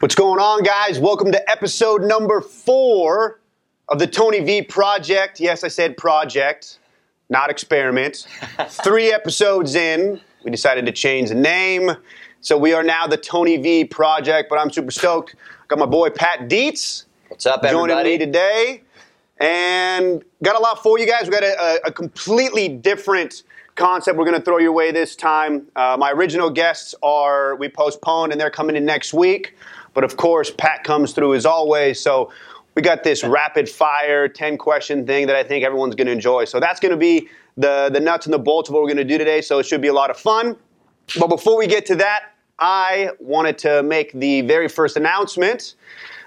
What's going on, guys? Welcome to episode number 4 of the Tony V Project. Yes, I said project, not experiment. 3 episodes in, we decided to change the name. So we are now the Tony V Project, but I'm super stoked. Got my boy Pat Dietz. What's up, everybody? Joining me today. And got a lot for you guys. We got a completely different concept we're going to throw your way this time. My original guests we postponed, and they're coming in next week. But of course, Pat comes through as always. So we got this rapid fire 10-question thing that I think everyone's going to enjoy. So that's going to be the nuts and the bolts of what we're going to do today. So it should be a lot of fun. But before we get to that, I wanted to make the very first announcement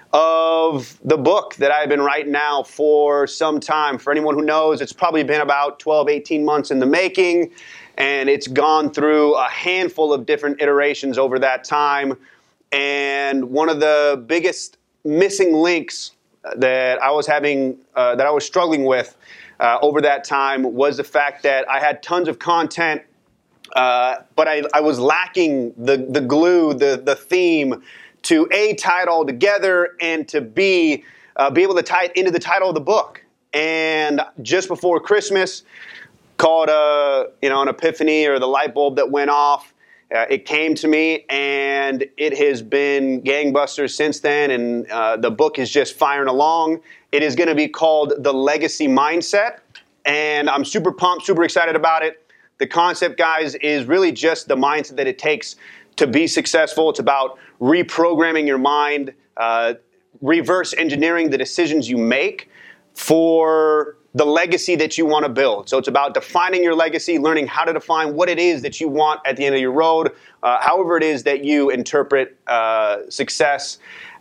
of the book that I've been writing now for some time. For anyone who knows, it's probably been about 12, 18 months in the making, and it's gone through a handful of different iterations over that time. And one of the biggest missing links that I was struggling with over that time was the fact that I had tons of content, but I was lacking the glue, the theme, to A, tie it all together, and to B, be able to tie it into the title of the book. And just before Christmas, called an epiphany, or the light bulb that went off. It came to me, and it has been gangbusters since then, and the book is just firing along. It is going to be called The Legacy Mindset, and I'm super pumped, super excited about it. The concept, guys, is really just the mindset that it takes to be successful. It's about reprogramming your mind, reverse engineering the decisions you make for the legacy that you want to build. So it's about defining your legacy, learning how to define what it is that you want at the end of your road, however it is that you interpret success.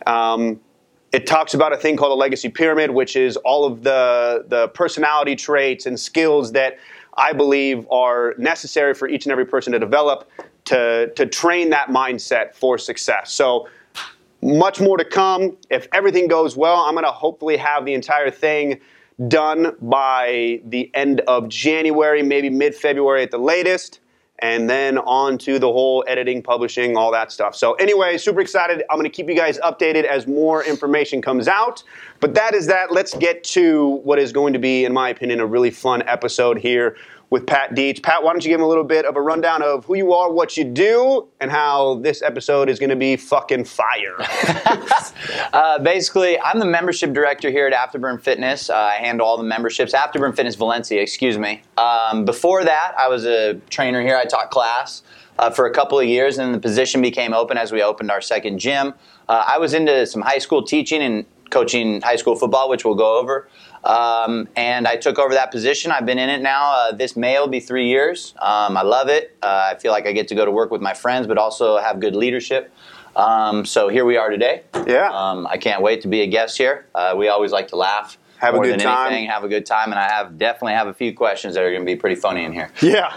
It talks about a thing called a legacy pyramid, which is all of the personality traits and skills that I believe are necessary for each and every person to develop to train that mindset for success. So much more to come. If everything goes well, I'm going to hopefully have the entire thing done by the end of January, maybe mid-February at the latest, and then on to the whole editing, publishing, all that stuff. So anyway, super excited. I'm going to keep you guys updated as more information comes out. But that is that. Let's get to what is going to be, in my opinion, a really fun episode here with Pat Dietz. Pat, why don't you give him a little bit of a rundown of who you are, what you do, and how this episode is going to be fucking fire. Basically, I'm the membership director here at Afterburn Fitness. I handle all the memberships. Afterburn Fitness Valencia, excuse me. Before that, I was a trainer here. I taught class for a couple of years, and the position became open as we opened our second gym. I was into some high school teaching and coaching high school football, which we'll go over. And I took over that position. I've been in it now. This May will be 3 years. I love it. I feel like I get to go to work with my friends, but also have good leadership. So here we are today. Yeah. I can't wait to be a guest here. We always like to laugh. Have a good time. Anything, have a good time. And I definitely have a few questions that are going to be pretty funny in here. Yeah.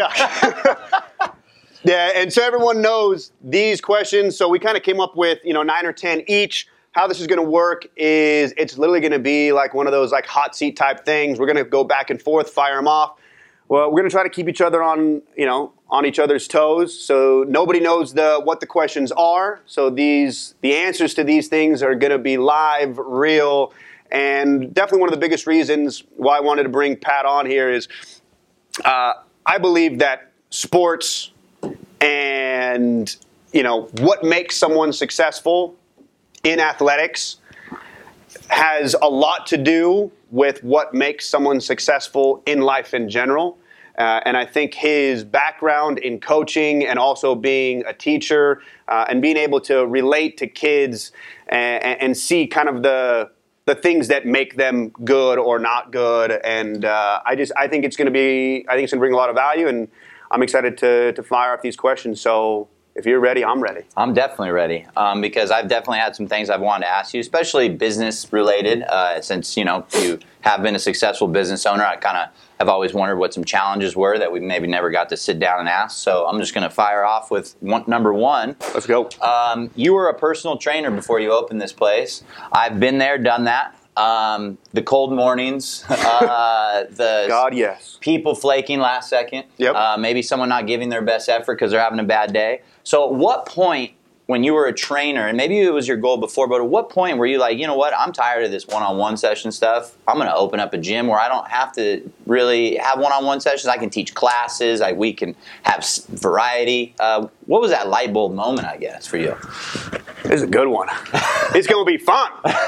Yeah, and so everyone knows these questions. So we kind of came up with, 9 or 10 each. How this is going to work is it's literally going to be like one of those like hot seat type things. We're going to go back and forth, fire them off. Well, we're going to try to keep each other on each other's toes. So nobody knows what the questions are. So the answers to these things are going to be live, real, and definitely one of the biggest reasons why I wanted to bring Pat on here is I believe that sports and what makes someone successful in athletics has a lot to do with what makes someone successful in life in general. And I think his background in coaching and also being a teacher and being able to relate to kids and see kind of the things that make them good or not good. And I think it's going to bring a lot of value, and I'm excited to fire off these questions. So if you're ready, I'm ready. I'm definitely ready because I've definitely had some things I've wanted to ask you, especially business related. Since you have been a successful business owner, I kind of have always wondered what some challenges were that we maybe never got to sit down and ask. So I'm just going to fire off with number one. Let's go. You were a personal trainer before you opened this place. I've been there, done that. The cold mornings, the God, yes. People flaking last second, Yep. Maybe someone not giving their best effort because they're having a bad day. So at what point when you were a trainer, and maybe it was your goal before, but at what point were you like, you know what, I'm tired of this one-on-one session stuff. I'm going to open up a gym where I don't have to really have one-on-one sessions. I can teach classes. We can have variety. What was that light bulb moment, I guess, for you? This is a good one. It's going to be fun.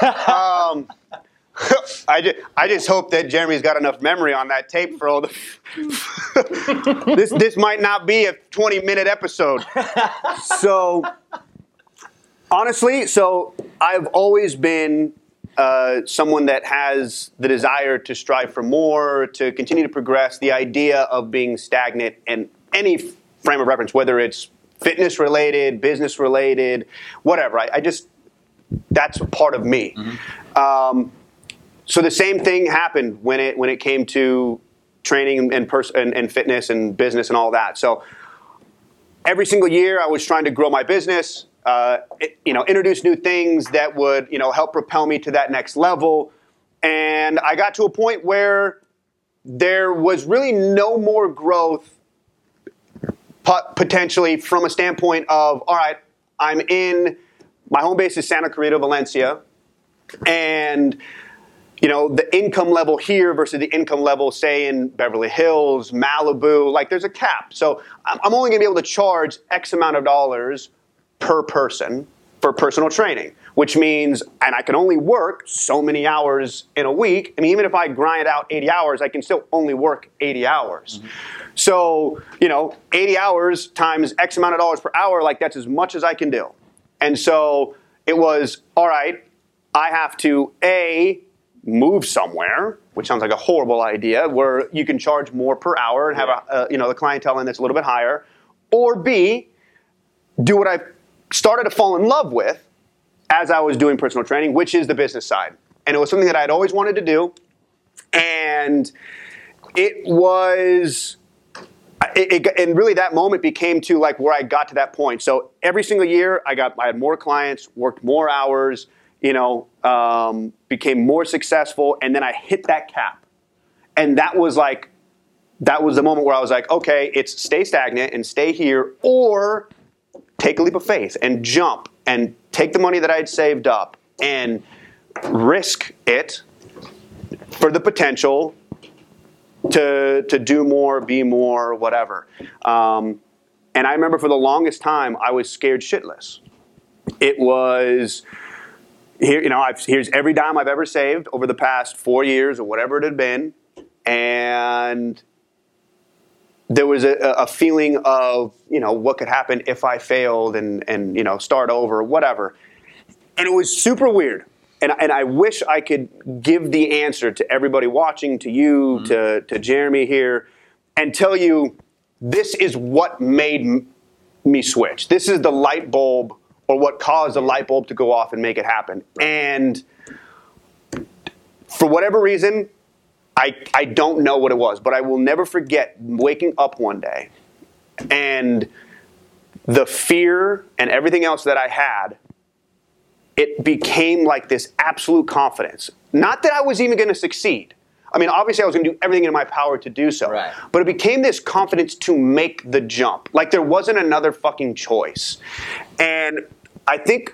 I just hope that Jeremy's got enough memory on that tape for all the. This might not be a 20-minute episode. So, honestly, I've always been someone that has the desire to strive for more, to continue to progress. The idea of being stagnant in any frame of reference, whether it's fitness related, business related, whatever. I just that's a part of me. Mm-hmm. So the same thing happened when it came to training and fitness and business and all that. So every single year I was trying to grow my business, introduce new things that would, help propel me to that next level. And I got to a point where there was really no more growth potentially from a standpoint of, all right, I'm in, my home base is Santa Clarita, Valencia, and the income level here versus the income level, say, in Beverly Hills, Malibu, like there's a cap. So I'm only going to be able to charge X amount of dollars per person for personal training, which means, and I can only work so many hours in a week. I mean, even if I grind out 80 hours, I can still only work 80 hours. Mm-hmm. So, 80 hours times X amount of dollars per hour, like that's as much as I can do. And so it was, all right, I have to, move somewhere, which sounds like a horrible idea, where you can charge more per hour and have the clientele in that's a little bit higher, or B, do what I started to fall in love with as I was doing personal training, which is the business side. And it was something that I'd always wanted to do, and and really that moment became to like where I got to that point. So every single year I had more clients, worked more hours, became more successful, and then I hit that cap. And that was the moment where I was like, okay, it's stay stagnant and stay here, or take a leap of faith and jump and take the money that I had saved up and risk it for the potential to do more, be more, whatever. And I remember for the longest time, I was scared shitless. It was... here's every dime I've ever saved over the past 4 years or whatever it had been, and there was a feeling of, what could happen if I failed and start over or whatever. And it was super weird. And I wish I could give the answer to everybody watching, to you, mm-hmm. to Jeremy here, and tell you this is what made me switch. This is the light bulb, or what caused the light bulb to go off and make it happen. And for whatever reason, I don't know what it was, but I will never forget waking up one day and the fear and everything else that I had, it became like this absolute confidence. Not that I was even going to succeed. I mean, obviously I was going to do everything in my power to do so. Right. But it became this confidence to make the jump. Like there wasn't another fucking choice. And I think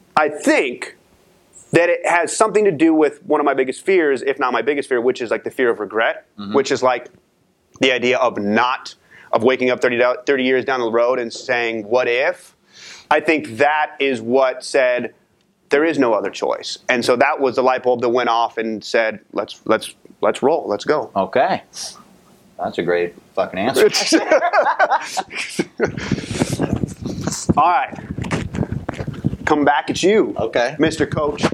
that it has something to do with one of my biggest fears, if not my biggest fear, which is like the fear of regret, mm-hmm. which is like the idea of waking up 30 years down the road and saying, what if? I think that is what said, there is no other choice. And so that was the light bulb that went off and said, let's roll, let's go. Okay. That's a great fucking answer. All right. Come back at you, okay, Mr. Coach.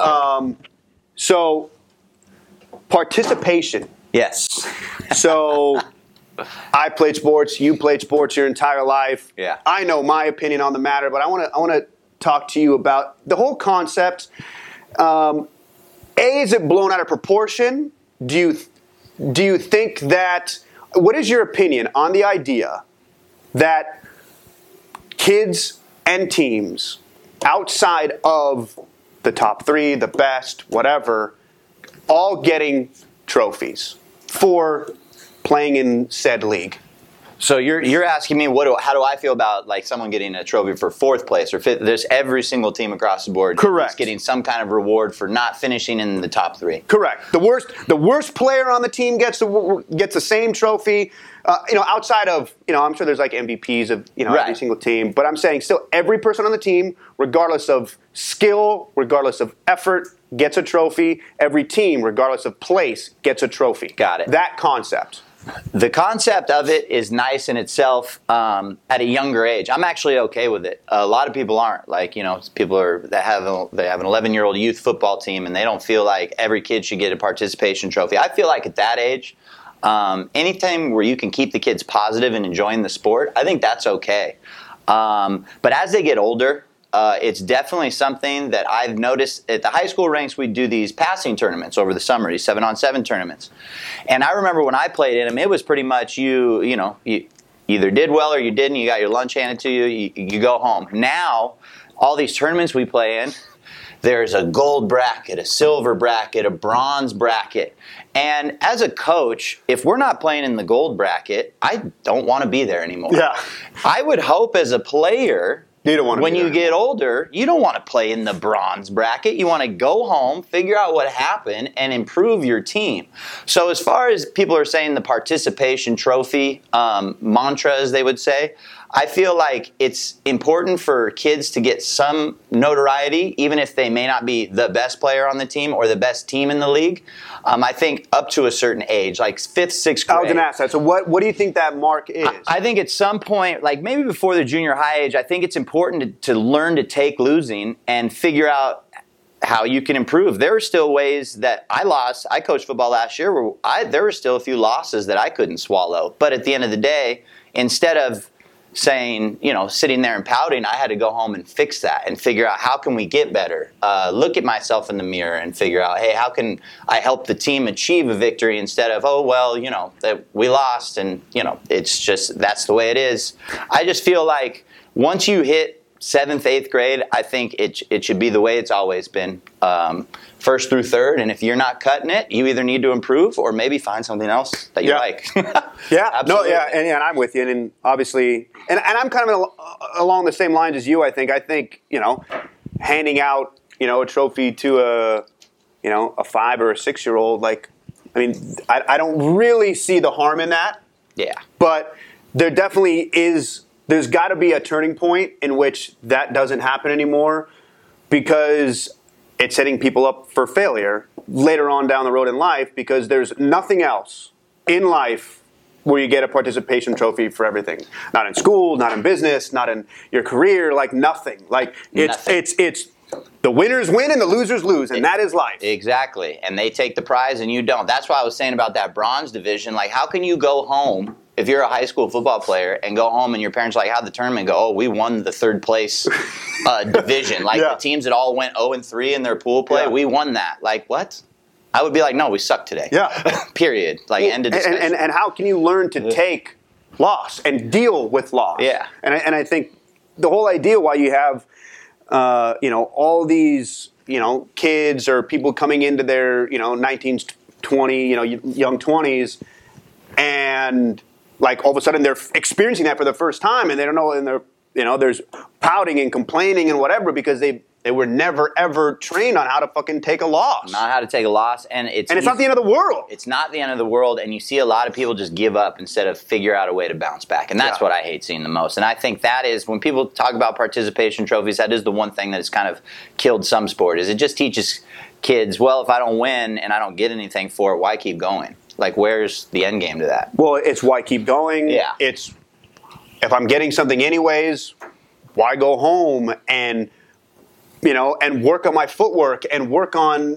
So, participation. Yes. So, I played sports. You played sports your entire life. Yeah. I know my opinion on the matter, but I want to talk to you about the whole concept. Is it blown out of proportion? Do you think that? What is your opinion on the idea that kids and teams outside of the top three, the best, whatever, all getting trophies for playing in said league? So you're asking me how do I feel about like someone getting a trophy for fourth place or fifth? There's every single team across the board Correct. getting some kind of reward for not finishing in the top three. Correct. The worst player on the team gets the same trophy. Outside of I'm sure there's like MVPs of every Right. single team, but I'm saying still every person on the team, regardless of skill, regardless of effort, gets a trophy. Every team, regardless of place, gets a trophy. Got it. That concept. The concept of it is nice in itself at a younger age. I'm actually okay with it. A lot of people aren't. Like, people they have an 11-year-old youth football team and they don't feel like every kid should get a participation trophy. I feel like at that age, anything where you can keep the kids positive and enjoying the sport, I think that's okay. But as they get older, it's definitely something that I've noticed at the high school ranks. We do these passing tournaments over the summer, these 7-on-7 tournaments. And I remember when I played in them, it was pretty much you either did well or you didn't. You got your lunch handed to you, you go home. Now, all these tournaments we play in, there's a gold bracket, a silver bracket, a bronze bracket. And as a coach, if we're not playing in the gold bracket, I don't want to be there anymore. Yeah. I would hope as a player, You don't want to when be you there. get older, you don't want to play in the bronze bracket. You want to go home, figure out what happened, and improve your team. So as far as people are saying the participation trophy mantra, as they would say, I feel like it's important for kids to get some notoriety, even if they may not be the best player on the team or the best team in the league. I think up to a certain age, like 5th, 6th grade. I was going to ask that. So what do you think that mark is? I think at some point, like maybe before the junior high age, I think it's important to learn to take losing and figure out how you can improve. There are still ways that I lost. I coached football last year where there were still a few losses that I couldn't swallow. But at the end of the day, instead of saying, sitting there and pouting, I had to go home and fix that and figure out how can we get better. Look at myself in the mirror and figure out, hey, how can I help the team achieve a victory instead of, that we lost and, it's just, that's the way it is. I just feel like once you hit 7th, 8th grade, I think it should be the way it's always been, 1st through 3rd. And if you're not cutting it, you either need to improve or maybe find something else that you like. Yeah, Absolutely. no, yeah, and I'm with you, and obviously, and I'm kind of along the same lines as you. I think, handing out, a trophy to a 5 or a 6-year-old, I don't really see the harm in that. Yeah. But there definitely is. There's got to be a turning point in which that doesn't happen anymore, because it's setting people up for failure later on down the road in life, because there's nothing else in life where you get a participation trophy for everything. Not in school, not in business, not in your career, nothing. It's the winners win and the losers lose, and that is life. Exactly. And they take the prize and you don't. That's why I was saying about that bronze division. Like, how can you go home if you're a high school football player and go home and your parents are like, how'd the tournament go? Oh, we won the 3rd place division. The teams that all went 0-3 in their pool play, we won that. Like, what? I would be like, no, we suck today. Yeah. Period. End of discussion. And how can you learn to take loss and deal with loss? Yeah. And I think the whole idea why you have all these kids or people coming into their 19, 20, young 20s, and all of a sudden they're experiencing that for the first time, and they don't know, and they're there's pouting and complaining and whatever, because they were never ever trained on how to fucking take a loss. Not how to take a loss, and it's not the end of the world. It's not the end of the world, and you see a lot of people just give up instead of figure out a way to bounce back, and that's what I hate seeing the most. And I think that is, when people talk about participation trophies, that is the one thing that has kind of killed some sport, is it just teaches kids, well, if I don't win and I don't get anything for it, why keep going? Where's the end game to that? Well, it's why keep going. Yeah. It's, if I'm getting something anyways, why go home and work on my footwork and work on,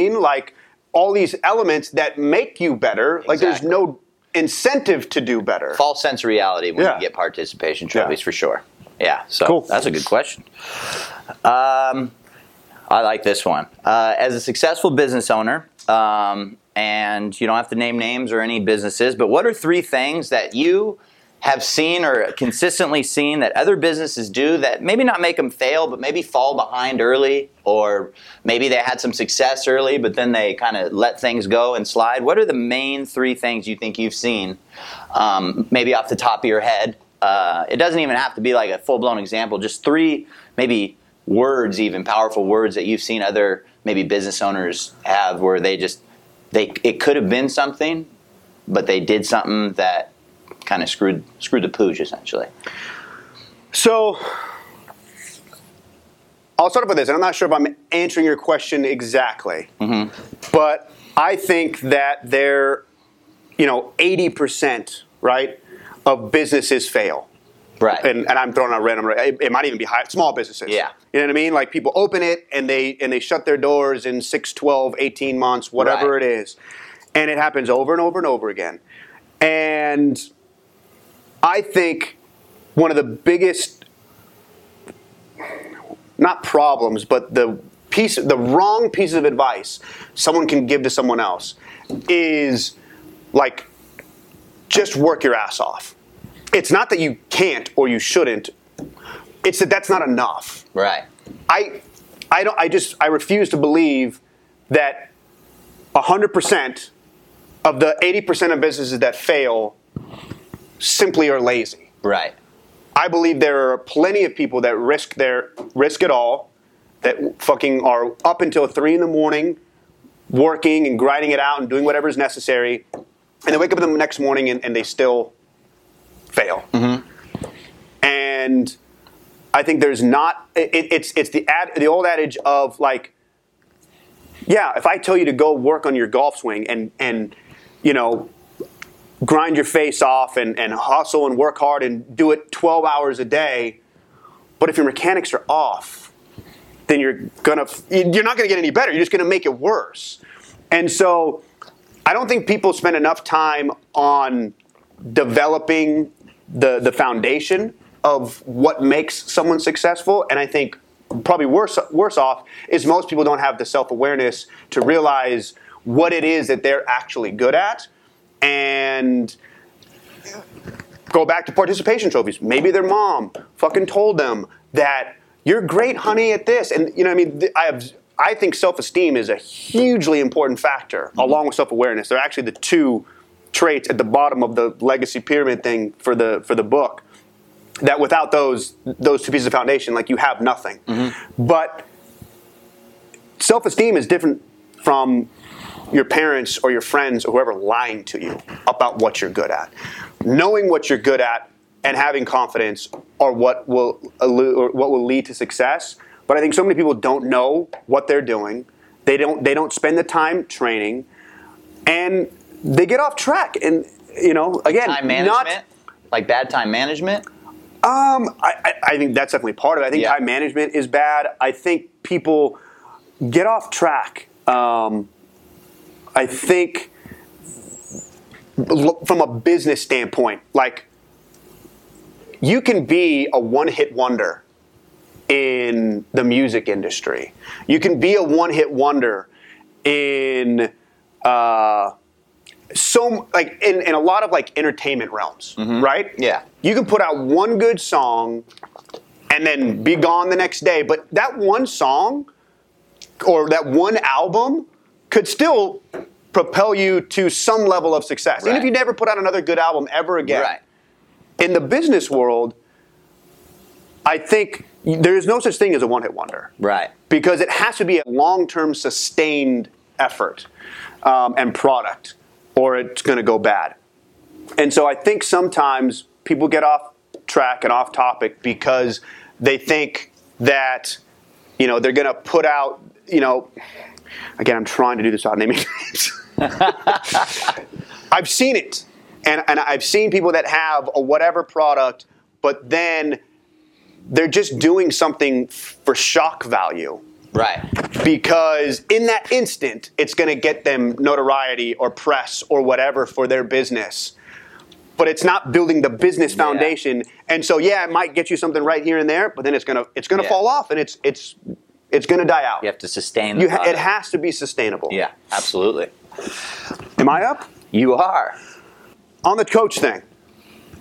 all these elements that make you better. Exactly. There's no incentive to do better. False sense of reality when you get participation trophies, for sure. Yeah, so Cool. That's a good question. I like this one. As a successful business owner, and you don't have to name names or any businesses, but what are 3 things that you have seen or consistently seen that other businesses do that maybe not make them fail, but maybe fall behind early, or maybe they had some success early, but then they kind of let things go and slide? What are the main 3 things you think you've seen, maybe off the top of your head? It doesn't even have to be like a full-blown example, just 3 maybe words, even powerful words that you've seen other maybe business owners have where it could have been something, but they did something that kind of screwed the pooch, essentially. So I'll start off with this, and I'm not sure if I'm answering your question exactly, but I think that 80%, right, of businesses fail. Right. And I'm throwing out random. It might even be small businesses. Yeah. You know what I mean? Like people open it and they shut their doors in 6, 12, 18 months, whatever Right. it is. And it happens over and over and over again. And I think one of the biggest, not problems, but the wrong piece of advice someone can give to someone else is like, just work your ass off. It's not that you can't or you shouldn't. It's that that's not enough. Right. I refuse to believe that 100% of the 80% of businesses that fail simply are lazy. Right. I believe there are plenty of people that risk it all, that fucking are up until 3 a.m. working and grinding it out and doing whatever is necessary, and they wake up in the next morning and they still fail. And I think there's not. It's the old adage of like, yeah, if I tell you to go work on your golf swing and grind your face off and hustle and work hard and do it 12 hours a day, but if your mechanics are off, then you're not gonna get any better. You're just gonna make it worse. And so I don't think people spend enough time on developing the foundation of what makes someone successful. And I think probably worse off is most people don't have the self-awareness to realize what it is that they're actually good at, and go back to participation trophies. Maybe their mom fucking told them that you're great, honey, at this. And you know what I mean? I think self-esteem is a hugely important factor along with self-awareness. They're actually the 2 traits at the bottom of the legacy pyramid thing for the book, that without those 2 pieces of foundation, like, you have nothing. But self-esteem is different from your parents or your friends or whoever lying to you about what you're good at. Knowing what you're good at and having confidence are what will lead to success. But I think so many people don't know what they're doing. They don't spend the time training, and they get off track. And again, time management, like bad time management. I think that's definitely part of it. I think time management is bad. I think people get off track. I think from a business standpoint, like, you can be a one-hit wonder in the music industry. You can be a one-hit wonder in in a lot of like entertainment realms, right? Yeah. You can put out one good song and then be gone the next day, but that one song or that one album could still propel you to some level of success. Right. Even if you never put out another good album ever again. Right. In the business world, I think there is no such thing as a one-hit wonder. Right. Because it has to be a long-term sustained effort and product, or it's going to go bad. And so I think sometimes people get off track and off topic because they think that, they're going to put out, again, I'm trying to do this without naming names. I've seen it. And I've seen people that have a whatever product, but then they're just doing something for shock value. Right. Because in that instant, it's going to get them notoriety or press or whatever for their business. But it's not building the business foundation. And so, it might get you something right here and there, but then it's gonna fall off, and it's gonna die out. You have to sustain the It has to be sustainable. Yeah, absolutely. Am I up? You are. On the coach thing.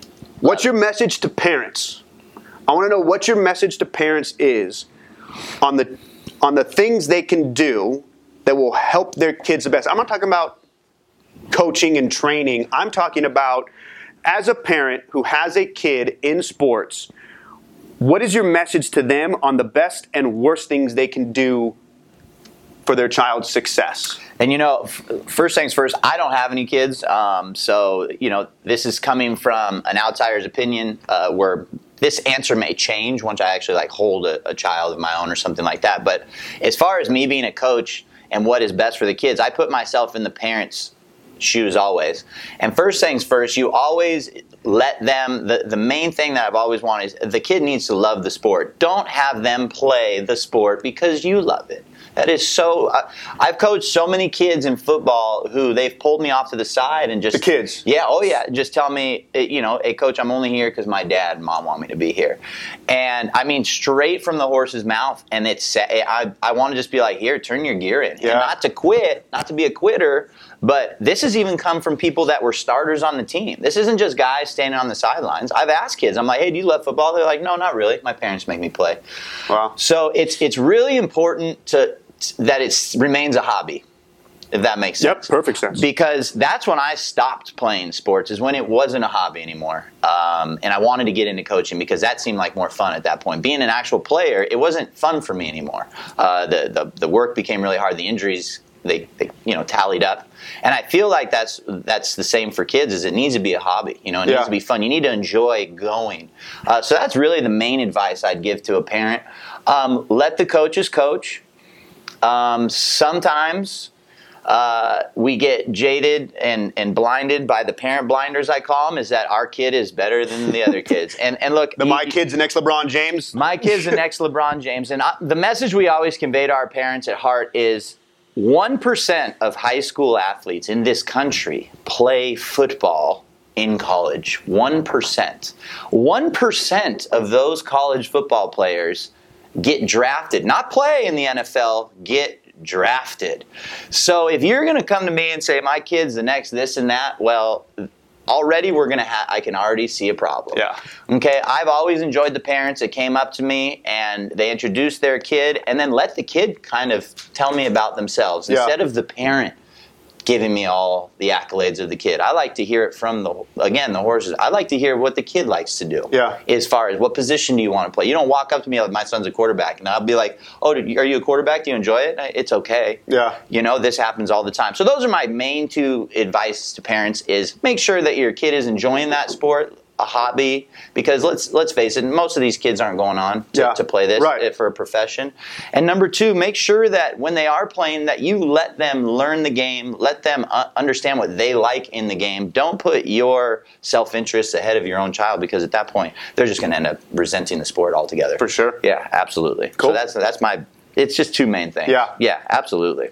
What's your message to parents? I want to know what your message to parents is on the things they can do that will help their kids the best. I'm not talking about coaching and training. I'm talking about, as a parent who has a kid in sports, what is your message to them on the best and worst things they can do for their child's success? And first things first, I don't have any kids, so this is coming from an outsider's opinion, where this answer may change once I actually hold a child of my own or something like that. But as far as me being a coach and what is best for the kids, I put myself in the parents' shoes always. And first things first, you always let them, the main thing that I've always wanted is the kid needs to love the sport. Don't have them play the sport because you love it. That is so. I've coached so many kids in football who they've pulled me off to the side and just the kids. Yeah, oh yeah, just tell me, hey coach, I'm only here because my dad and mom want me to be here, and I mean straight from the horse's mouth. And it's I want to just be like, here, turn your gear in, yeah. And not to quit, not to be a quitter. But this has even come from people that were starters on the team. This isn't just guys standing on the sidelines. I've asked kids, I'm like, hey, do you love football? They're like, no, not really. My parents make me play. Wow. So it's really important that it remains a hobby, if that makes sense. Yep, perfect sense. Because that's when I stopped playing sports, is when it wasn't a hobby anymore. And I wanted to get into coaching because that seemed like more fun at that point. Being an actual player, it wasn't fun for me anymore. The work became really hard. The injuries, they tallied up. And I feel like that's the same for kids, is it needs to be a hobby. It needs to be fun. You need to enjoy going. So that's really the main advice I'd give to a parent. Let the coaches coach. Sometimes we get jaded and blinded by the parent blinders, I call them, is that our kid is better than the other kids. And look, my kid's the next LeBron James. My kid's the next LeBron James. And the message we always convey to our parents at heart is 1% of high school athletes in this country play football in college. 1%. 1% of those college football players get drafted, not play in the NFL, get drafted. So if you're going to come to me and say, my kid's the next this and that, well, already I can already see a problem. Yeah. Okay, I've always enjoyed the parents that came up to me and they introduced their kid and then let the kid kind of tell me about themselves instead of the parent giving me all the accolades of the kid. I like to hear it from the horses. I like to hear what the kid likes to do. Yeah. As far as what position do you want to play. You don't walk up to me like, my son's a quarterback, and I'll be like, oh, are you a quarterback? Do you enjoy it? It's okay. Yeah. This happens all the time. So those are my main two advice to parents, is make sure that your kid is enjoying that sport, a hobby, because let's face it, most of these kids aren't going on to play this for a profession. And number two, make sure that when they are playing, that you let them learn the game, let them understand what they like in the game. Don't put your self-interest ahead of your own child, because at that point, they're just going to end up resenting the sport altogether. For sure. Yeah, absolutely. Cool. So that's my, it's just two main things. Yeah, absolutely.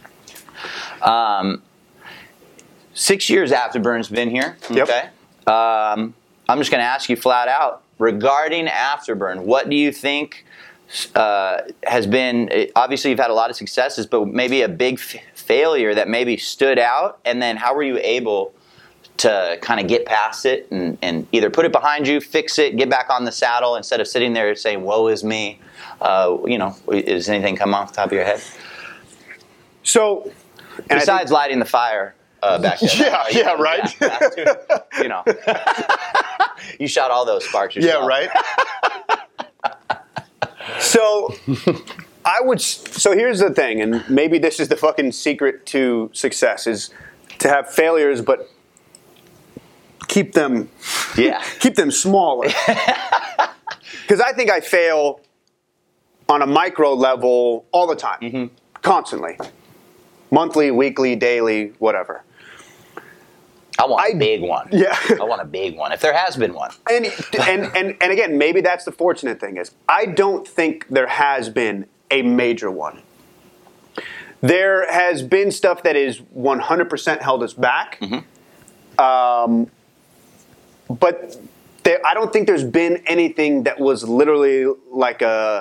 6 years Afterburn's been here. Yep. Okay. I'm just going to ask you flat out, regarding Afterburn, what do you think has been, obviously you've had a lot of successes, but maybe a big failure that maybe stood out, and then how were you able to kind of get past it and either put it behind you, fix it, get back on the saddle, instead of sitting there saying, woe is me? Does anything come off the top of your head? So, besides lighting the fire back there. Right. Yeah, you shot all those sparks yourself. Yeah, right. So here's the thing, and maybe this is the fucking secret to success, is to have failures, but keep them smaller. Because I think I fail on a micro level all the time, constantly, monthly, weekly, daily, whatever. I want a big one. Yeah. I want a big one, if there has been one. And again, maybe that's the fortunate thing, is I don't think there has been a major one. There has been stuff that is 100% held us back. But I don't think there's been anything that was literally like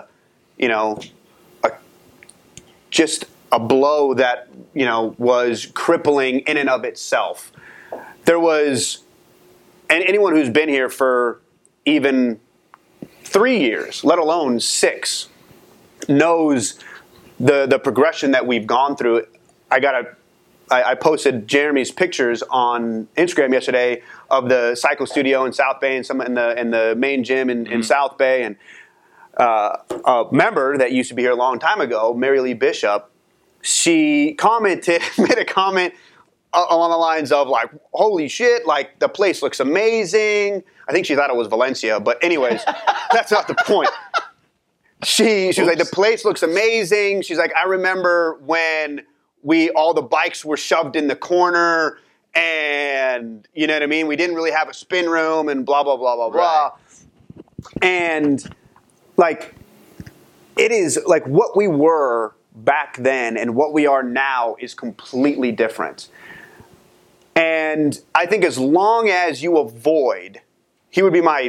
just a blow that, was crippling in and of itself. There was and anyone who's been here for even 3 years, let alone 6, knows the progression that we've gone through. I posted Jeremy's pictures on Instagram yesterday of the cycle studio in South Bay and some in the main gym in South Bay, and a member that used to be here a long time ago, Mary Lee Bishop, she made a comment along the lines of like, "Holy shit! Like the place looks amazing." I think she thought it was Valencia, but anyways, that's not the point. She was like, "The place looks amazing." She's like, "I remember when all the bikes were shoved in the corner, and you know what I mean. We didn't really have a spin room, and blah blah blah blah blah." And like, it is like what we were back then and what we are now is completely different. And I think as long as you avoid, he would be my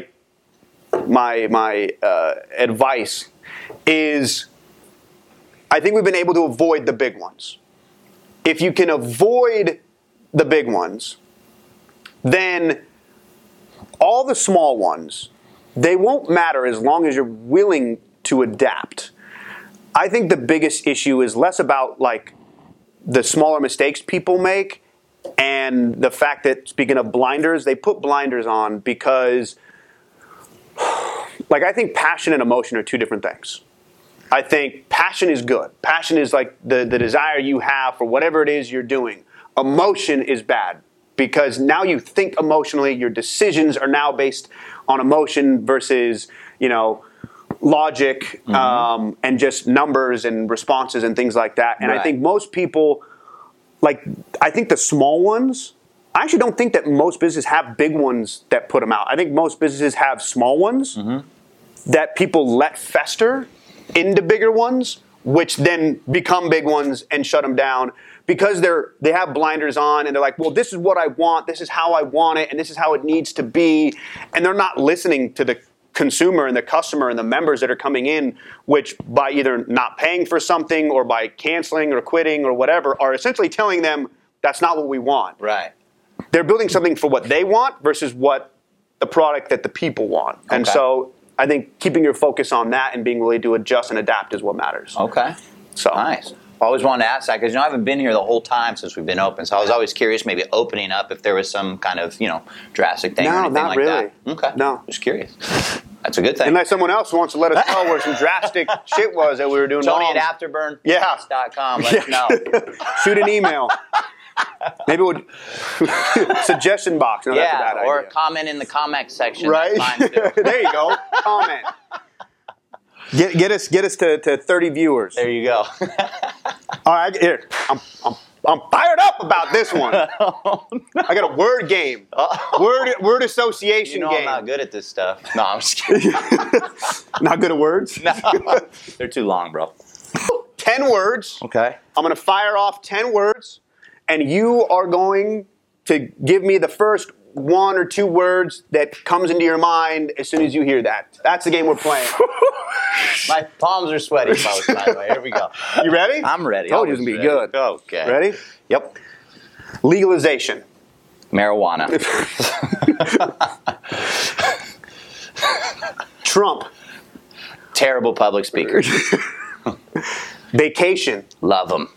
advice is, I think we've been able to avoid the big ones. If you can avoid the big ones, then all the small ones, they won't matter as long as you're willing to adapt. I think the biggest issue is less about like the smaller mistakes people make and the fact that, speaking of blinders, they put blinders on because, like, I think passion and emotion are two different things. I think passion is good. Passion is like the desire you have for whatever it is you're doing. Emotion is bad because now you think emotionally. Your decisions are now based on emotion versus, logic and just numbers and responses and things like that. And I think most people, I think the small ones, I actually don't think that most businesses have big ones that put them out. I think most businesses have small ones that people let fester into bigger ones, which then become big ones and shut them down because they have blinders on and they're like, well, this is what I want, this is how I want it, and this is how it needs to be. And they're not listening to the consumer and the customer and the members that are coming in, which by either not paying for something or by canceling or quitting or whatever, are essentially telling them that's not what we want. Right. They're building something for what they want versus what the product that the people want. Okay. And so I think keeping your focus on that and being willing to adjust and adapt is what matters. Okay. So nice. Always wanted to ask that because I haven't been here the whole time since we've been open. So I was always curious, maybe opening up if there was some kind of drastic thing or anything like really. that. Okay. No, just curious. That's a good thing. Unless someone else wants to let us know where some drastic shit was that we were doing Tony wrong. at afterburnfitness.com. Let us know. Shoot an email. Maybe it would suggestion box. No, that's a bad or idea. comment in the comment section. Right. There you go. Comment. Get us to 30 viewers. There you go. All right, here. I'm fired up about this one. I got a word game. Word association game. I'm not good at this stuff. No, I'm just kidding. Not good at words? No. They're too long, bro. 10 words. Okay. I'm going to fire off 10 words, and you are going to give me the first 1 or 2 words that comes into your mind as soon as you hear that. That's the game we're playing. My palms are sweaty, folks, by the way. Here we go. You ready? I'm ready. Told you it was going to be good. Okay. Ready? Yep. Legalization. Marijuana. Trump. Terrible public speaker. Vacation. Love them.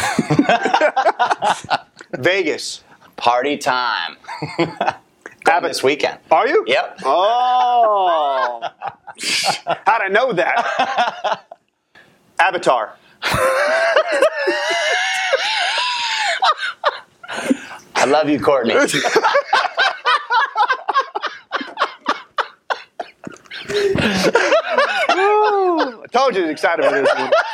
Vegas. Party time. Going this weekend. Are you? Yep. Oh. How'd I know that? Avatar. I love you, Courtney. I told you I was excited for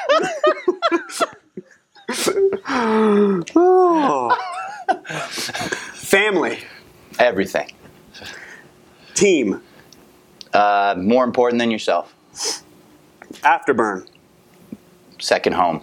this one. Oh. Family. Everything. Team. More important than yourself. Afterburn. Second home.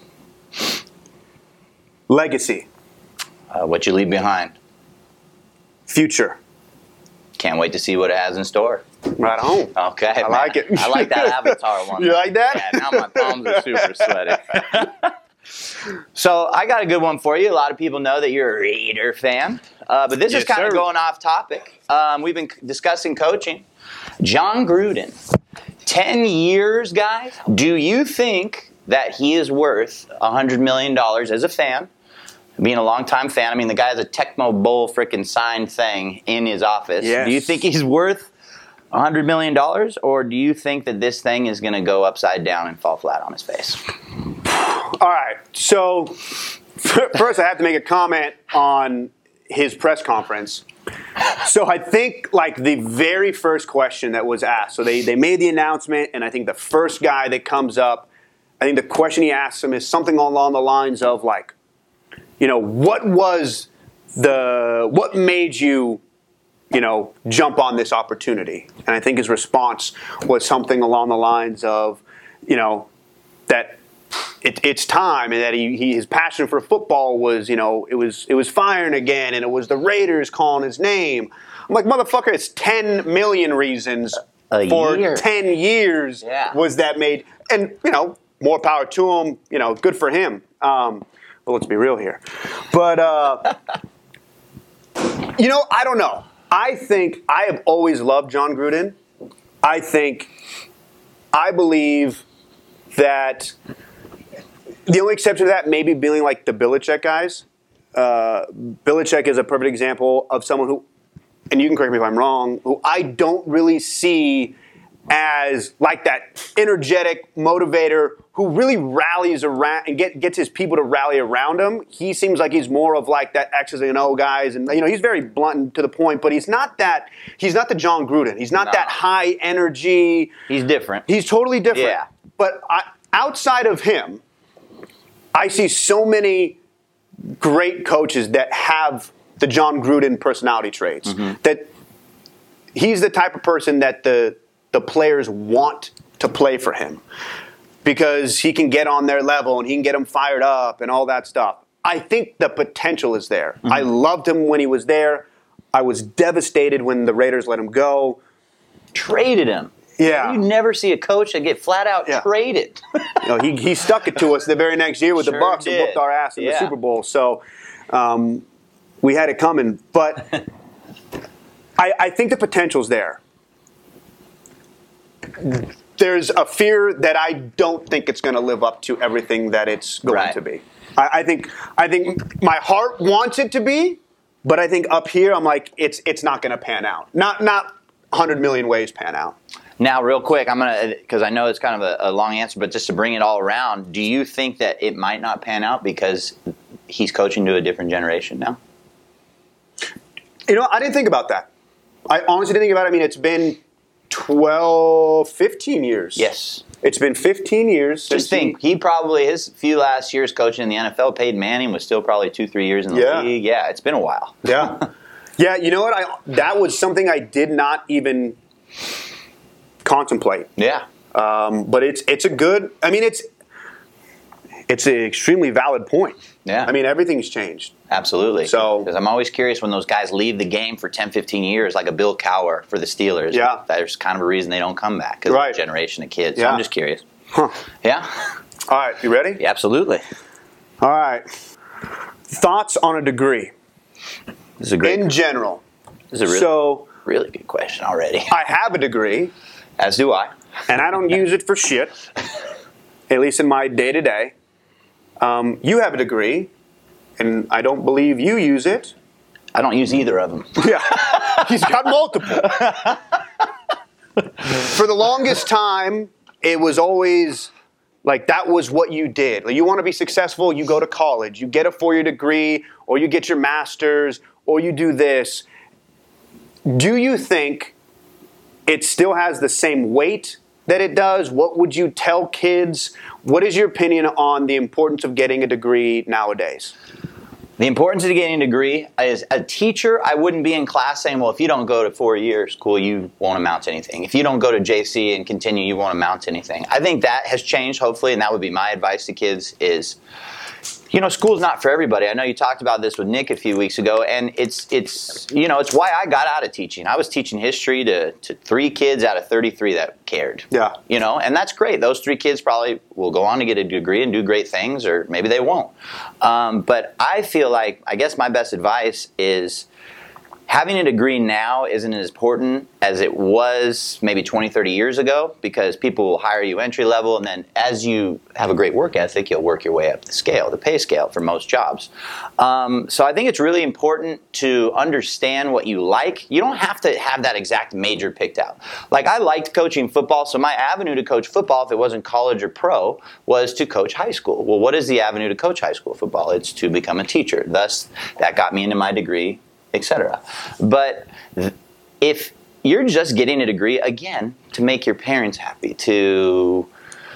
Legacy. What you leave behind. Future. Can't wait to see what it has in store. Right on. Okay. I like it. I like that Avatar one. You like that? Yeah, now my palms are super sweaty. So I got a good one for you. A lot of people know that you're a Raider fan, but this Yes, is kind sir. of going off topic. We've been discussing coaching. Jon Gruden, 10 years, guys. Do you think that he is worth $100 million as a fan? Being a longtime fan, I mean, the guy has a Tecmo Bowl freaking signed thing in his office. Yes. Do you think he's worth $100 million, or do you think that this thing is going to go upside down and fall flat on his face? All right. So first, I have to make a comment on his press conference. So I think like the very first question that was asked. So they made the announcement, and I think the first guy that comes up, I think the question he asks him is something along the lines of like, you know, what made you, you know, jump on this opportunity? And I think his response was something along the lines of, you know, that it's time, and that his passion for football was, you know, it was firing again, and it was the Raiders calling his name. I'm like, motherfucker, it's 10 million reasons for year. 10 years was that made, and you know, more power to him, you know, good for him. Well, let's be real here. But, you know, I don't know. I think I have always loved Jon Gruden. I believe that the only exception to that may be being like the Belichick guys. Belichick is a perfect example of someone who, and you can correct me if I'm wrong, who I don't really see as like that energetic motivator who really rallies around and gets his people to rally around him. He seems like he's more of like that X's and O guys, and you know, he's very blunt and to the point, but he's not the Jon Gruden. He's not that high energy. He's different. He's totally different. Yeah. But outside of him, I see so many great coaches that have the Jon Gruden personality traits. That he's the type of person that the players want to play for him, because he can get on their level and he can get them fired up and all that stuff. I think the potential is there. I loved him when he was there. I was devastated when the Raiders let him go. Traded him. Yeah. You never see a coach that get flat out traded. You know, he stuck it to us the very next year with the Sure Bucs and did. whooped our ass in the Super Bowl. So we had it coming. But I think the potential's there. There's a fear that I don't think it's going to live up to everything that it's going to be. I think my heart wants it to be, but I think up here I'm like it's not going to pan out. Not 100 million ways pan out. Now, real quick, I'm gonna, because I know it's kind of a long answer, but just to bring it all around, do you think that it might not pan out because he's coaching to a different generation now? You know, I didn't think about that. I honestly didn't think about it. I mean, it's been 15 years. Yes. It's been 15 years since Just think, he probably, his few last years coaching in the NFL, Peyton Manning was still probably 2-3 years in the league. Yeah, it's been a while. Yeah. Yeah, you know what? That was something I did not even contemplate. Yeah. But it's a good, I mean, it's an extremely valid point. Yeah. I mean, everything's changed. Absolutely. So, because I'm always curious when those guys leave the game for 10, 15 years, like a Bill Cowher for the Steelers. Yeah. There's kind of a reason they don't come back, because of the generation of kids. So I'm just curious. Huh. Yeah? All right, you ready? Yeah, absolutely. All right. Thoughts on a degree? This is a great In general. This is a really good question already. I have a degree. As do I. And I don't use it for shit, at least in my day-to-day. You have a degree, and I don't believe you use it. I don't use either of them. Yeah. He's got multiple. For the longest time, it was always like that was what you did. Like, you want to be successful, you go to college. You get a 4-year degree, or you get your master's, or you do this. Do you think it still has the same weight that it does? What would you tell kids? What is your opinion on the importance of getting a degree nowadays? The importance of getting a degree is, a teacher, I wouldn't be in class saying, well, if you don't go to 4 years, cool, you won't amount to anything. If you don't go to JC and continue, you won't amount to anything. I think that has changed, hopefully, and that would be my advice to kids is, School's not for everybody. I know you talked about this with Nick a few weeks ago, and it's why I got out of teaching. I was teaching history to 3 kids out of 33 that cared. Yeah. And that's great. Those 3 kids probably will go on to get a degree and do great things, or maybe they won't. But I feel like, I guess my best advice is, having a degree now isn't as important as it was maybe 20, 30 years ago, because people will hire you entry level, and then as you have a great work ethic, you'll work your way up the pay scale for most jobs. So I think it's really important to understand what you like. You don't have to have that exact major picked out. Like, I liked coaching football, so my avenue to coach football, if it wasn't college or pro, was to coach high school. Well, what is the avenue to coach high school football? It's to become a teacher. Thus, that got me into my degree, etc. But if you're just getting a degree, again, to make your parents happy, to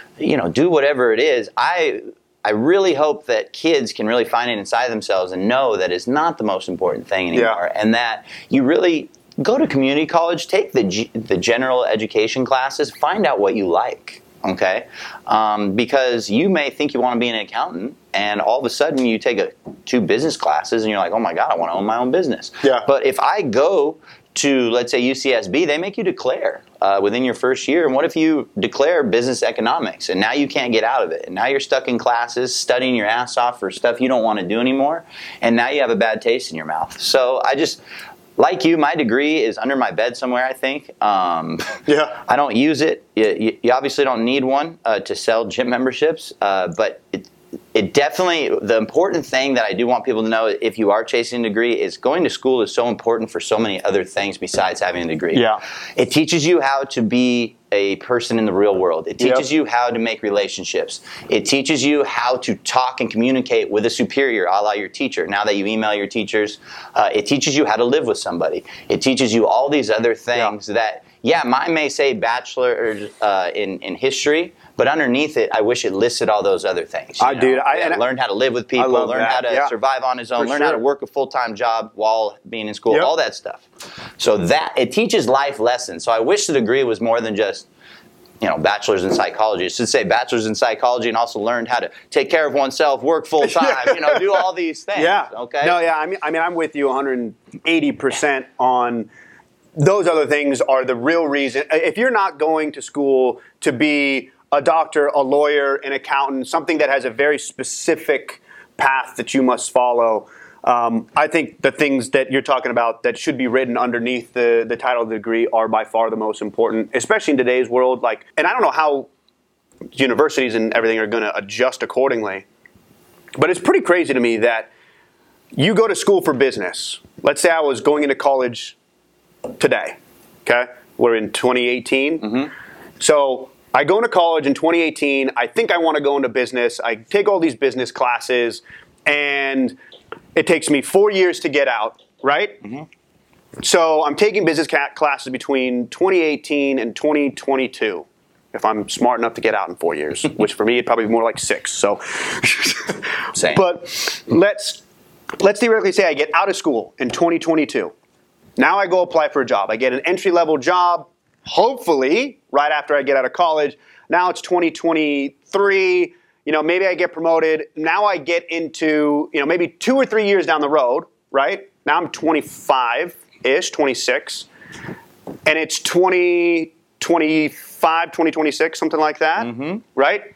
do whatever it is, I really hope that kids can really find it inside themselves and know that it's not the most important thing anymore, and that you really go to community college, take the general education classes, find out what you like. Okay, because you may think you want to be an accountant, and all of a sudden you take 2 business classes, and you're like, oh my God, I want to own my own business. Yeah. But if I go to, let's say, UCSB, they make you declare within your first year. And what if you declare business economics, and now you can't get out of it, and now you're stuck in classes studying your ass off for stuff you don't want to do anymore, and now you have a bad taste in your mouth. So like you, my degree is under my bed somewhere, I think. Yeah. I don't use it. You obviously don't need one to sell gym memberships, but it definitely, the important thing that I do want people to know, if you are chasing a degree, is going to school is so important for so many other things besides having a degree. Yeah. It teaches you how to be a person in the real world. It teaches you how to make relationships. It teaches you how to talk and communicate with a superior, a la your teacher. Now that you email your teachers, it teaches you how to live with somebody. It teaches you all these other things that, mine may say bachelor in history, but underneath it, I wish it listed all those other things. I learned how to live with people, learn how to survive on his own, learn how to work a full-time job while being in school, all that stuff. So that, it teaches life lessons. So I wish the degree was more than just, bachelor's in psychology. It should say bachelor's in psychology and also learned how to take care of oneself, work full-time, do all these things. Yeah. Okay? No, yeah, I mean, I'm with you 180% on those other things are the real reason. If you're not going to school to be a doctor, a lawyer, an accountant, something that has a very specific path that you must follow, I think the things that you're talking about that should be written underneath the title of the degree are by far the most important, especially in today's world. And I don't know how universities and everything are going to adjust accordingly, but it's pretty crazy to me that you go to school for business. Let's say I was going into college today, okay? We're in 2018. Mm-hmm. So I go into college in 2018. I think I want to go into business. I take all these business classes, and it takes me 4 years to get out, right? Mm-hmm. So I'm taking business classes between 2018 and 2022, if I'm smart enough to get out in 4 years, which for me, it'd probably be more like 6. So, Same. But let's theoretically say I get out of school in 2022. Now I go apply for a job. I get an entry-level job, hopefully, right after I get out of college. Now it's 2023. Maybe I get promoted. Now I get into, maybe 2 or 3 years down the road, right? Now I'm 25-ish, 26. And it's 2025, 2026, something like that, right?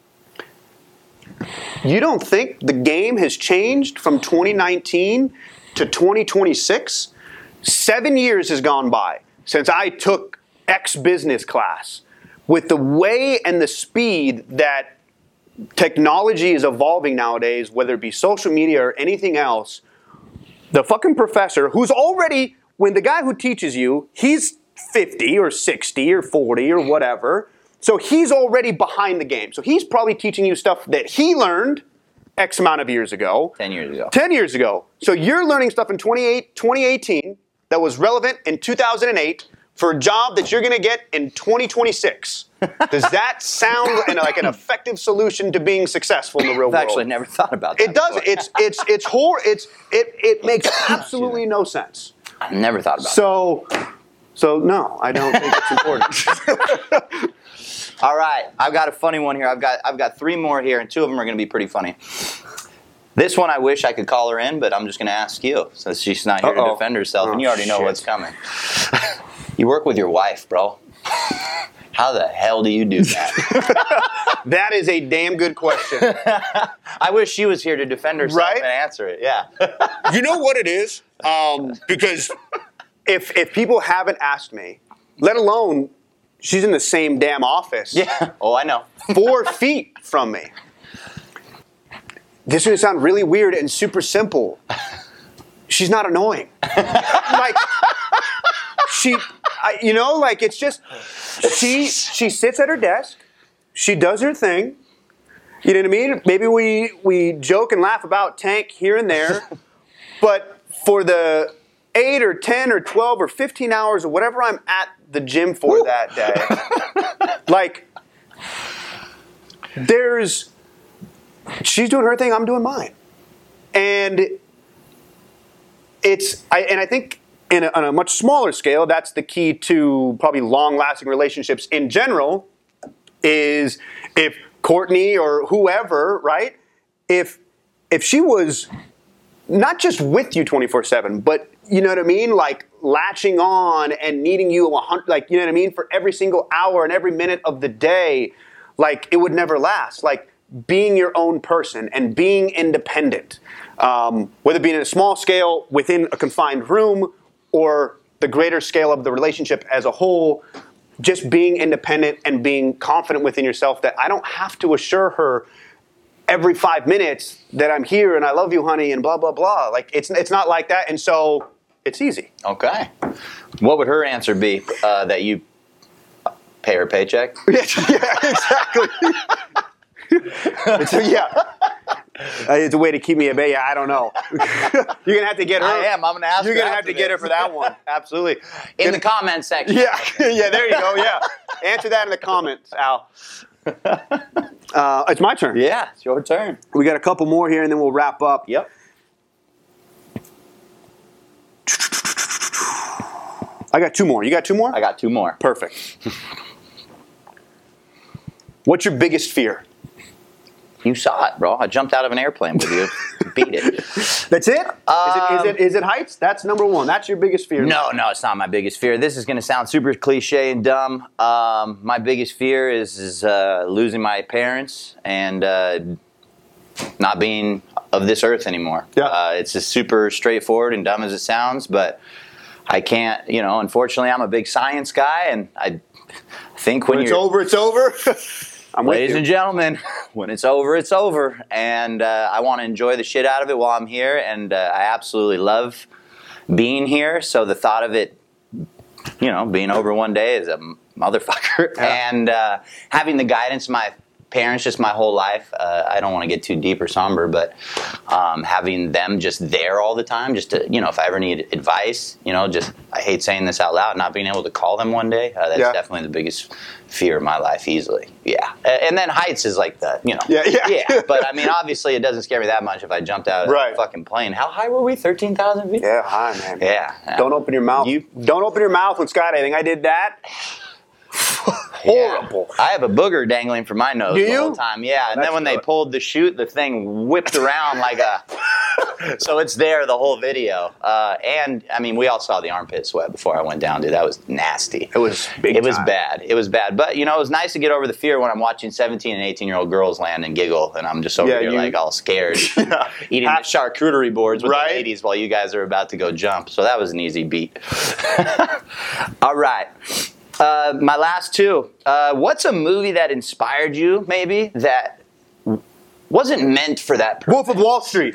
You don't think the game has changed from 2019 to 2026? 7 years has gone by since I took X business class. With the way and the speed that technology is evolving nowadays, whether it be social media or anything else, the fucking professor who's already, when the guy who teaches you, he's 50 or 60 or 40 or whatever, so he's already behind the game. So he's probably teaching you stuff that he learned X amount of years ago. 10 years ago. 10 years ago. So you're learning stuff in 2018 that was relevant in 2008 for a job that you're going to get in 2026. Does that sound like an effective solution to being succcel in the real world? I've actually never thought about that. It does. It makes absolutely no sense. I've never thought about it. So no, I don't think it's important. All right, I've got a funny one here. I've got 3 more here, and 2 of them are going to be pretty funny. This one I wish I could call her in, but I'm just going to ask you since she's not here to defend herself, and you already know what's coming. You work with your wife, bro. How the hell do you do that? That is a damn good question. I wish she was here to defend herself Right? and answer it. Yeah. You know what it is? Because if people haven't asked me, let alone she's in the same damn office. Yeah. Oh, I know. 4 feet from me. This is going to sound really weird and super simple. She's not annoying. Like, it's just, she sits at her desk. She does her thing. You know what I mean? Maybe we joke and laugh about Tank here and there. But for the 8 or 10 or 12 or 15 hours or whatever I'm at the gym for that day, like, she's doing her thing, I'm doing mine. And I think on a much smaller scale, that's the key to probably long-lasting relationships in general, is if Courtney or whoever, right, if she was not just with you 24/7, but you know what I mean, like latching on and needing you 100, like, you know what I mean, for every single hour and every minute of the day, like, it would never last. Like, being your own person and being independent, whether it be in a small scale within a confined room or the greater scale of the relationship as a whole, just being independent and being confident within yourself that I don't have to assure her every 5 minutes that I'm here and I love you, honey, and blah, blah, blah. Like, it's not like that, and so it's easy. Okay. What would her answer be? That you pay her paycheck? Yeah, exactly. It's a way to keep me at bay. I don't know. You're gonna have to get her. I am. I'm gonna ask. You're her gonna have to get her for that one. Absolutely. In the comments section. Yeah, yeah. There you go. Yeah. Answer that in the comments, Al. It's my turn. Yeah, it's your turn. We got a couple more here, and then we'll wrap up. Yep. I got 2 more. You got 2 more? I got 2 more. Perfect. What's your biggest fear? You saw it, bro. I jumped out of an airplane with you. Beat it. That's it? Is it heights? That's number 1. That's your biggest fear. No, it's not my biggest fear. This is going to sound super cliche and dumb. My biggest fear is losing my parents and not being of this earth anymore. Yeah. It's just super straightforward and dumb as it sounds, but I can't, unfortunately, I'm a big science guy, and I think when it's over, it's over. Ladies and gentlemen, when it's over, it's over. And I want to enjoy the shit out of it while I'm here. And I absolutely love being here. So the thought of it, being over one day is a motherfucker. Yeah. And having the guidance of my parents just my whole life, I don't want to get too deep or somber, but having them just there all the time, just to, if I ever need advice, I hate saying this out loud, not being able to call them one day, that's definitely the biggest fear of my life, easily. Yeah. And then heights is like the, Yeah. But I mean, obviously it doesn't scare me that much if I jumped out of a fucking plane. How high were we? 13,000 feet? Yeah, high, man. Yeah. Don't open your mouth. Don't open your mouth when skydiving. I did that. Horrible. Yeah. I have a booger dangling from my nose the whole time. Yeah, and That's then when they pulled the chute, the thing whipped around like a... So it's there the whole video. And, I mean, we all saw the armpit sweat before I went down, dude. That was nasty. It was big It was bad. It was bad. But, it was nice to get over the fear when I'm watching 17 and 18-year-old girls land and giggle, and I'm just over here like all scared, eating the charcuterie boards with the ladies while you guys are about to go jump. So that was an easy beat. All right. My last 2. What's a movie that inspired you, maybe, that wasn't meant for that purpose? Wolf of Wall Street.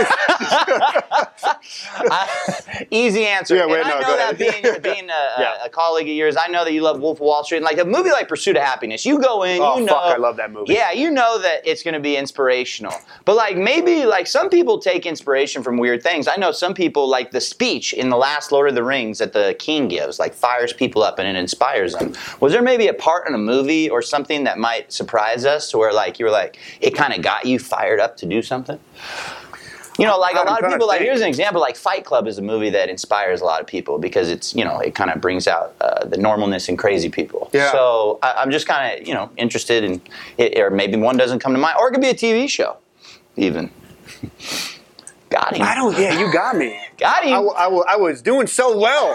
Easy answer. Yeah, wait, and I know that being a colleague of yours, I know that you love Wolf of Wall Street. And like a movie like Pursuit of Happiness, you go in, I love that movie. Yeah, you know that it's going to be inspirational. But like maybe like some people take inspiration from weird things. I know some people like the speech in the last Lord of the Rings that the king gives, like fires people up and it inspires them. Was there maybe a part in a movie or something that might surprise us to where like you were like, it kind of got you fired up to do something? Like a lot of people, like here's an example, like Fight Club is a movie that inspires a lot of people because it's, it kind of brings out the normalness in crazy people. Yeah. So I'm just kind of, interested in it, or maybe one doesn't come to mind, or it could be a TV show even. Got him. Yeah, you got me. Got him. I was doing so well.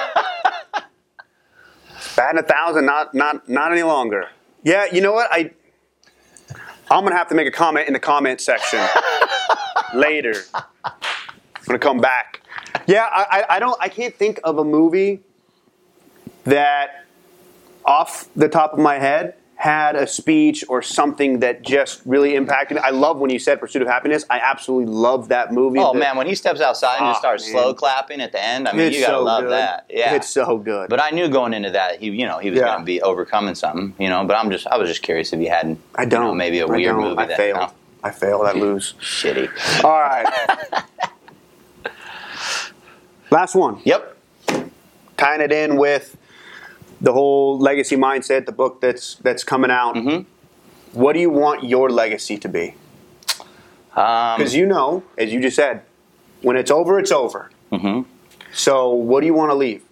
Batting 1,000, not any longer. Yeah, you know what? I'm gonna have to make a comment in the comment section later. I'm gonna come back. Yeah, I can't think of a movie that off the top of my head had a speech or something that just really impacted me. I love when you said Pursuit of Happiness. I absolutely love that movie. Oh, man, when he steps outside and just starts slow clapping at the end, I mean, It's you got to so love good. that. Yeah. It's so good. But I knew going into that, he was going to be overcoming something, but I was just curious if you hadn't, maybe a weird movie I that. failed. I failed. I lose. Shitty. All right. Last one. Yep. Tying it in with the whole legacy mindset, the book that's coming out. Mm-hmm. What do you want your legacy to be? Because as you just said, when it's over, it's over. Mm-hmm. So what do you want to leave?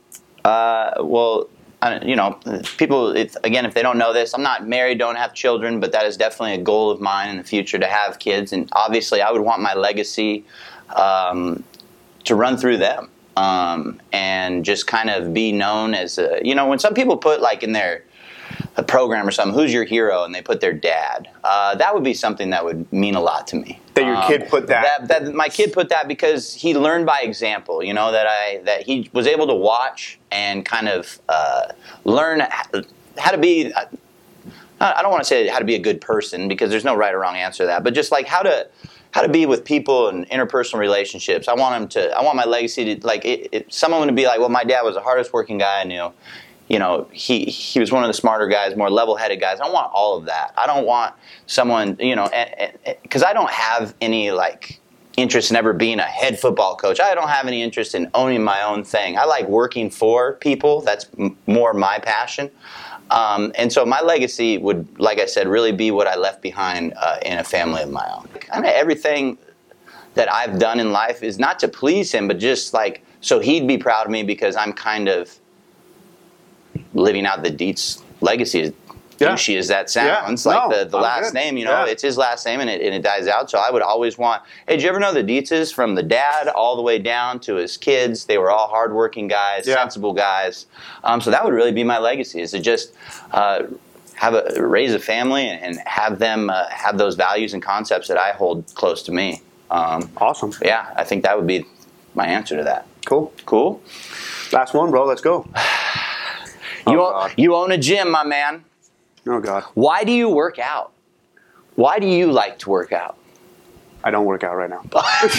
People, if they don't know this, I'm not married, don't have children, but that is definitely a goal of mine in the future to have kids. And obviously, I would want my legacy to run through them. And just kind of be known as when some people put like in their a program or something, who's your hero, and they put their dad, that would be something that would mean a lot to me. That your kid put that? That my kid put that because he learned by example, that he was able to watch and kind of learn how to be, I don't want to say how to be a good person because there's no right or wrong answer to that, but just like how to be with people and interpersonal relationships. I want my legacy to, someone to be like, well, my dad was the hardest working guy I knew. He was one of the smarter guys, more level-headed guys. I want all of that. I don't want someone, because I don't have any, interest in ever being a head football coach. I don't have any interest in owning my own thing. I like working for people. That's more my passion. And so my legacy would, like I said, really be what I left behind in a family of my own. Kind of everything that I've done in life is not to please him, but just so he'd be proud of me because I'm kind of living out the Dietz legacy. As douchey as that sounds, the last name, it's his last name and it dies out. So I would always want, hey, did you ever know the Dietzes from the dad all the way down to his kids? They were all hardworking guys, sensible guys. So that would really be my legacy, is to just raise a family and have them have those values and concepts that I hold close to me. Awesome. Yeah, I think that would be my answer to that. Cool. Last one, bro. Let's go. You own a gym, my man. Oh, God. Why do you work out? Why do you like to work out? I don't work out right now.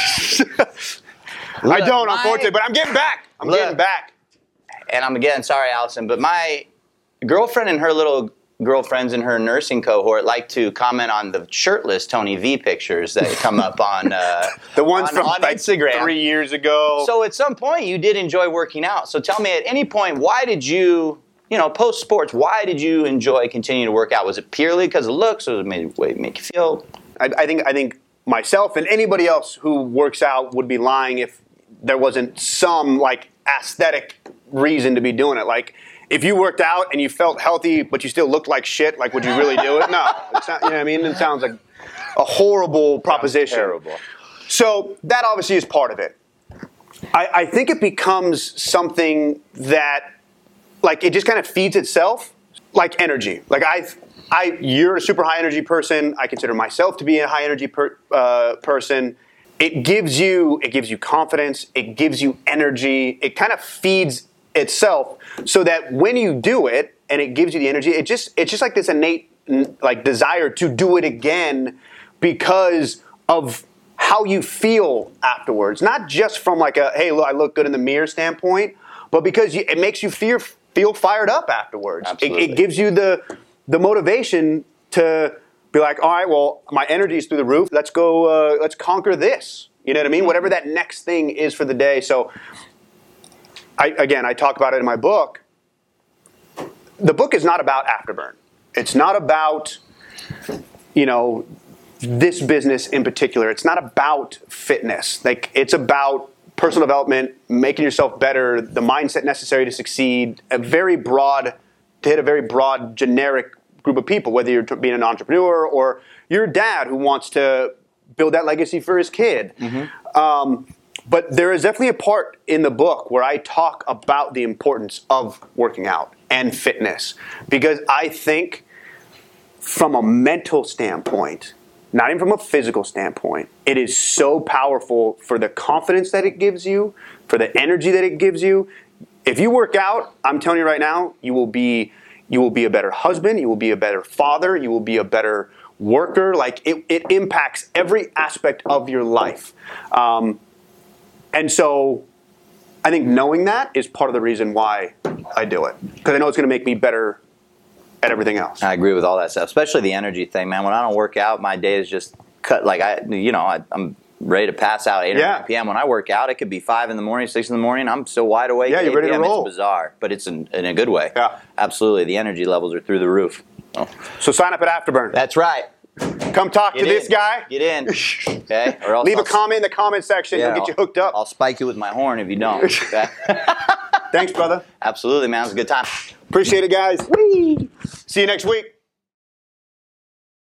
I don't, unfortunately, but I'm getting back. Getting back. And I'm again, sorry, Allison, but my girlfriend and her little girlfriends in her nursing cohort like to comment on the shirtless Tony V pictures that come up on the ones from Instagram 3 years ago. So at some point you did enjoy working out. So tell me, at any point, why did you, post sports, why did you enjoy continuing to work out? Was it purely because of looks, or was it make you feel? I think myself and anybody else who works out would be lying if there wasn't some aesthetic reason to be doing it. If you worked out and you felt healthy, but you still looked like shit, would you really do it? No. It's not, you know what I mean? It sounds like a horrible proposition. Terrible. So that obviously is part of it. I think it becomes something that, it just kind of feeds itself, like energy. You're a super high energy person. I consider myself to be a high energy person. It gives you confidence. It gives you energy. It kind of feeds itself, so that when you do it and it gives you the energy, it's just like this innate desire to do it again because of how you feel afterwards. Not just from hey, look, I look good in the mirror standpoint, but because it makes you feel fired up afterwards. It gives you the motivation to be like, all right, well, my energy is through the roof. Let's go. Let's conquer this. You know what I mean? Whatever that next thing is for the day. So. I talk about it in my book. The book is not about Afterburn. It's not about, this business in particular. It's not about fitness. It's about personal development, making yourself better, the mindset necessary to succeed, to hit a very broad, generic group of people, whether you're being an entrepreneur or you're a dad who wants to build that legacy for his kid. But there is definitely a part in the book where I talk about the importance of working out and fitness, because I think from a mental standpoint, not even from a physical standpoint, it is so powerful for the confidence that it gives you, for the energy that it gives you. If you work out, I'm telling you right now, you will be a better husband, you will be a better father, you will be a better worker. Like it impacts every aspect of your life. And so I think knowing that is part of the reason why I do it, because I know it's going to make me better at everything else. I agree with all that stuff, especially the energy thing, man. When I don't work out, my day is just cut. Like I'm ready to pass out 8 or 9 p.m. When I work out, it could be 5 in the morning, 6 in the morning. I'm still wide awake. Yeah, you're ready to roll. It's bizarre, but it's in a good way. Yeah, absolutely. The energy levels are through the roof. So sign up at Afterburn. That's right. Come talk to this guy. Get in. Okay. Or else leave a comment in the comment section. We'll get you hooked up. I'll spike you with my horn if you don't. Okay? Thanks, brother. Absolutely, man. It was a good time. Appreciate it, guys. Whee! See you next week.